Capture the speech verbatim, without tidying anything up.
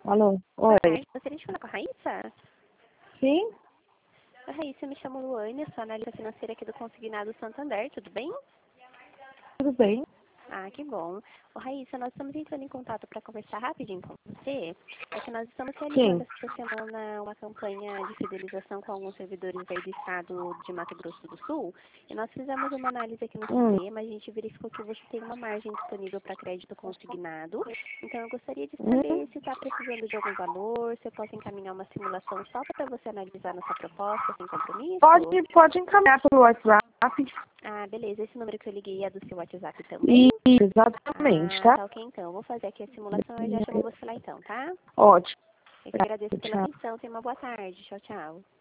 Alô? Boa Oi. tarde, gostaria de falar com a Raíssa? Sim? Oi, Raíssa, eu me chamo Luane, sou analista financeira aqui do Consignado Santander, tudo bem? Tudo bem? Ah, que bom. Ô, Raíssa, nós estamos entrando em contato para conversar rapidinho com você, porque nós estamos realizando Sim. esta semana uma campanha de fidelização com alguns servidores aí do estado de Mato Grosso do Sul, e nós fizemos uma análise aqui no Hum. sistema, a gente verificou que você tem uma margem disponível para crédito consignado, então eu gostaria de Hum. saber se está precisando de algum valor, se eu posso encaminhar uma simulação só para você analisar nossa proposta sem Pode, compromisso. pode encaminhar pelo WhatsApp. Ah, beleza, esse número que eu liguei é do seu WhatsApp também? Isso, exatamente, Ah, tá? tá ok então. Vou fazer aqui a simulação e já chamo você lá então, tá? Ótimo. Eu que agradeço pela Tchau. atenção. Tenha uma boa tarde. Tchau, tchau.